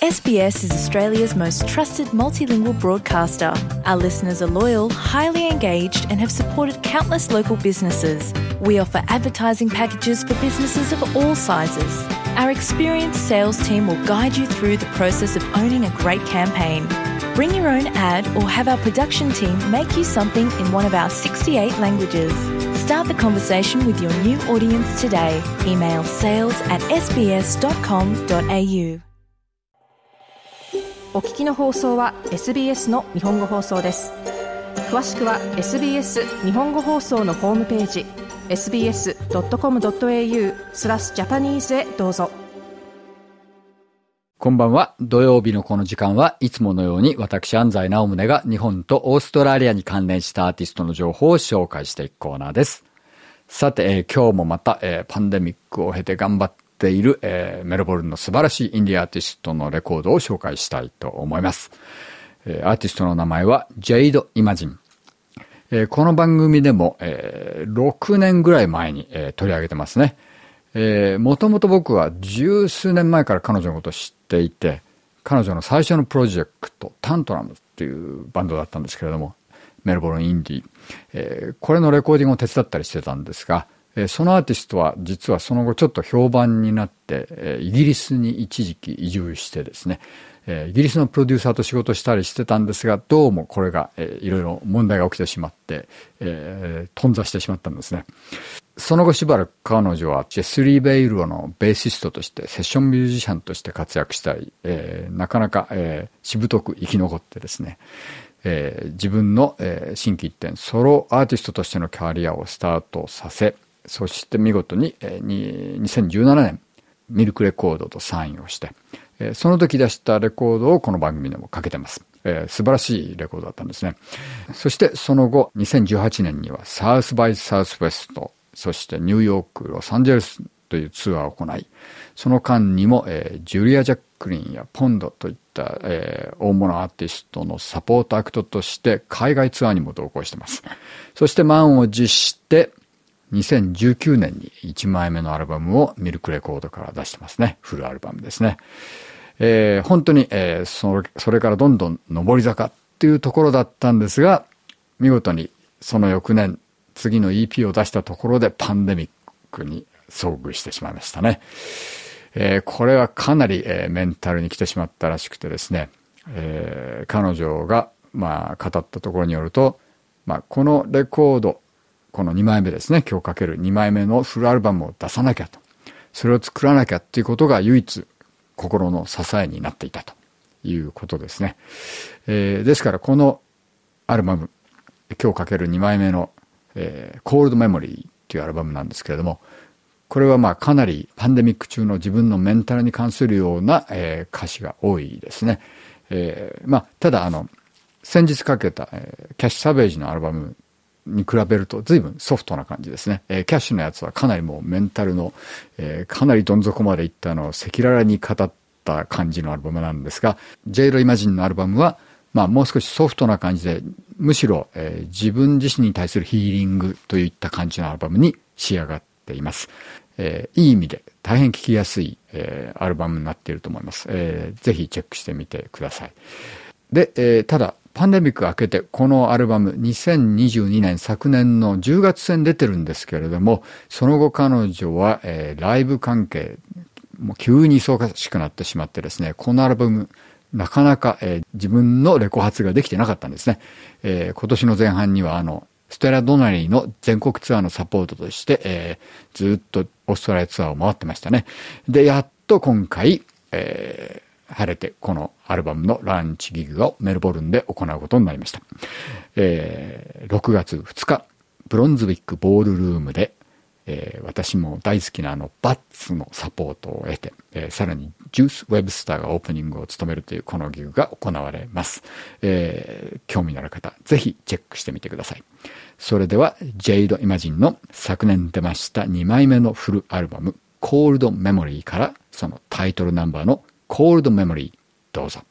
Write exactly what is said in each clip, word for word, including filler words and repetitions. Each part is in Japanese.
S B S is Australia's most trusted multilingual broadcaster. Our listeners are loyal, highly engaged, and have supported countless local businesses. We offer advertising packages for businesses of all sizes. Our experienced sales team will guide you through the process of owning a great campaign. Bring your own ad or have our production team make you something in one of our sixty-eight languages. Start the conversation with your new audience today. Email sales at s b s dot com dot a u。 お聞きの放送は エスビーエス の日本語放送です。詳しくは エスビーエス 日本語放送のホームページ エスビーエスドットコムドットエーユー スラスジャパニーズへどうぞ。 こんばんは。土曜日のこの時間はいつものように私安西直宗が日本とオーストラリアに関連したアーティストの情報を紹介していくコーナーです。さて、えー、今日もまた、えー、パンデミックを経て頑張っている、えー、メルボルンの素晴らしいインディアアーティストのレコードを紹介したいと思います。えー、アーティストの名前はジェイド・イマジン。えー、この番組でも、えー、ろくねんぐらい前に、えー、取り上げてますね。えー、もともと僕は十数年前から彼女のことを知っていて、彼女の最初のプロジェクト、タントラムっていうバンドだったんですけれども、メルボルンインディー、えー、これのレコーディングを手伝ったりしてたんですが、えー、そのアーティストは実はその後ちょっと評判になって、えー、イギリスに一時期移住してですね、えー、イギリスのプロデューサーと仕事したりしてたんですが、どうもこれが、えー、いろいろ問題が起きてしまって、えー、頓挫してしまったんですね。その後しばらく彼女はジェスリー・ベイルのベーシストとしてセッションミュージシャンとして活躍したり、えー、なかなか、えー、しぶとく生き残ってですね、えー、自分の、えー、心機一転ソロアーティストとしてのキャリアをスタートさせ、そして見事に、えー、ににせんじゅうななねんミルクレコードとサインをして、えー、その時出したレコードをこの番組でもかけてます。えー、素晴らしいレコードだったんですね。そしてその後にせんじゅうはちねんにはサウスバイサウスウェスト、そしてニューヨーク、ロサンゼルスというツアーを行い、その間にも、えー、ジュリア・ジャックリンやポンドといった、えー、大物アーティストのサポートアクトとして海外ツアーにも同行しています。そして満を持してにせんじゅうきゅうねんにいちまいめのアルバムをミルクレコードから出してますね。フルアルバムですね。えー、本当に、えー、それ、それからどんどん上り坂っていうところだったんですが、見事にその翌年次の イーピー を出したところでパンデミックに遭遇してしまいましたね。えー、これはかなり、えー、メンタルに来てしまったらしくてですね、えー、彼女が、まあ、語ったところによると、まあ、このレコード、このにまいめですね、今日かけるにまいめのフルアルバムを出さなきゃと、それを作らなきゃっていうことが唯一心の支えになっていたということですね。えー、ですからこのアルバム、今日かけるにまいめのえー、コールドメモリーっていうアルバムなんですけれども、これはまあかなりパンデミック中の自分のメンタルに関するような、えー、歌詞が多いですね。えー、まあただあの先日かけた、えー、キャッシュ・サベージのアルバムに比べると随分ソフトな感じですね。えー、キャッシュのやつはかなりもうメンタルの、えー、かなりどん底までいったのを赤裸々に語った感じのアルバムなんですが、ジェイド・イマジンのアルバムはまあもう少しソフトな感じで、むしろ、えー、自分自身に対するヒーリングといった感じのアルバムに仕上がっています。えー、いい意味で大変聴きやすい、えー、アルバムになっていると思います。えー、ぜひチェックしてみてください。で、えー、ただパンデミックが明けてこのアルバムにせんにじゅうにねん昨年のじゅうがつせん出てるんですけれども、その後彼女は、えー、ライブ関係もう急に忙しくなってしまってですね、このアルバムなかなか、えー、自分のレコ発ができてなかったんですね。えー、今年の前半にはあのステラ・ドナリーの全国ツアーのサポートとして、えー、ずっとオーストラリアツアーを回ってましたね。で、やっと今回、えー、晴れてこのアルバムのランチギグをメルボルンで行うことになりました。えー、ろくがつふつか、ブロンズウィックボールルームで、えー、私も大好きなあのバッツのサポートを得て、えー、さらにジュース・ウェブスターがオープニングを務めるというこのギグが行われます。えー、興味のある方ぜひチェックしてみてください。それではジェイド・イマジンの昨年出ましたにまいめのフルアルバムコールド・メモリーからそのタイトルナンバーのコールド・メモリーどうぞ。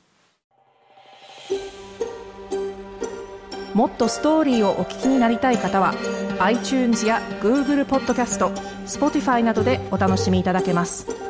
もっとストーリーをお聞きになりたい方は iTunes や Google ポッドキャスト、Spotify などでお楽しみいただけます。